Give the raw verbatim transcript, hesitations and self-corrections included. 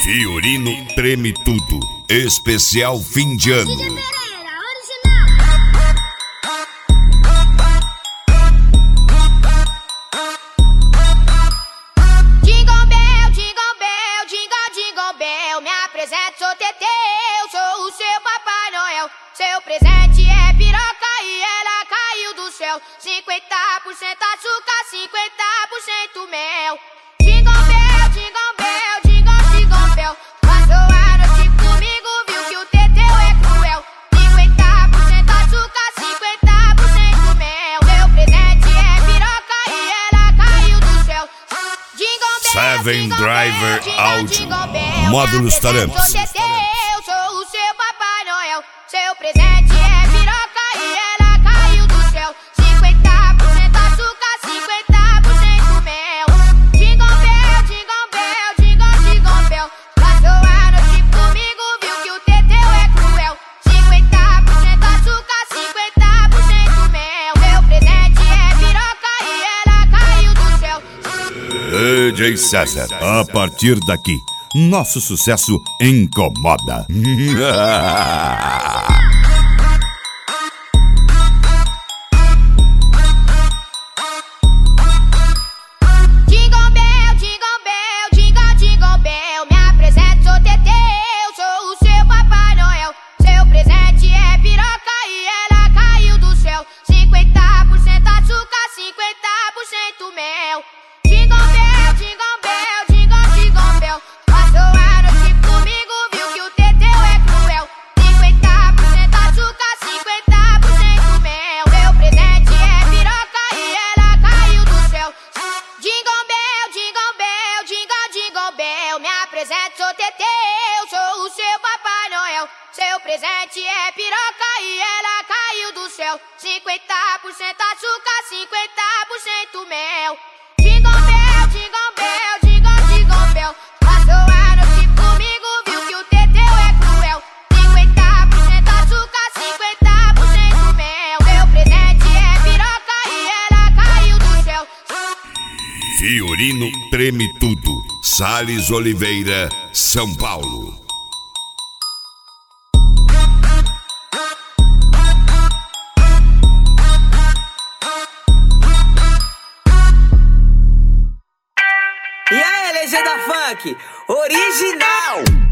Fiorino treme tudo. Especial fim de ano. Jingle bell, jingle bell, jingle, jingle bell. Me apresento, sou Teteu, sou o seu Papai Noel. Seu presente é piroca e ela caiu do céu. cinquenta por cento açúcar, cinquenta por cento mel. Jingle bell, jingle bell, jingle, jingle bell. Passou a noite comigo, viu que o Teteu é cruel. cinquenta por cento açúcar, cinquenta por cento mel. Seu presente é piroca e ela caiu do céu. Jingle bell, Seven jingle Driver bell, jingle, Audio. jingle bell. Módulos Me Taramps. apresento, sou Teteu, sou o seu Papai Noel. Seu presente é piroca e ela caiu do céu. cinquenta por cento açúcar, cinquenta por cento mel. Jingle bell, jingle bell, jingle, jingle bell. Passou a noite comigo, viu que o Teteu é cruel. cinquenta por cento açúcar, cinquenta por cento mel. Meu presente é piroca e ela caiu do céu. D J César. A partir daqui, nosso sucesso incomoda. Jingle bell, jingle bell, jingle, jingle bell. Me apresento, sou Teteu, sou o seu Papai Noel. Seu presente é piroca e ela caiu do céu. cinquenta por cento açúcar, cinquenta por cento mel. Jingle bell, jingle bell, jingle, jingle bell. Passou a noite comigo, viu que o Teteu é cruel. cinquenta por cento açúcar, cinquenta por cento mel. Meu presente é piroca e ela caiu do céu. Jingle bell, jingle bell, jingle, jingle bell. Me apresento, sou Teteu, sou o seu Papai Noel. Seu presente é piroca e ela caiu do céu. cinquenta por cento açúcar, cinquenta por cento mel. Jingle bell, jingle bell, jingle, jingle bell. Passou a noite comigo, viu que o Teteu é cruel. cinquenta por cento açúcar, cinquenta por cento mel. Meu presente é piroca e ela caiu do céu. Fiorino treme tudo. Salles Oliveira, São Paulo. E aí, legenda funk, original!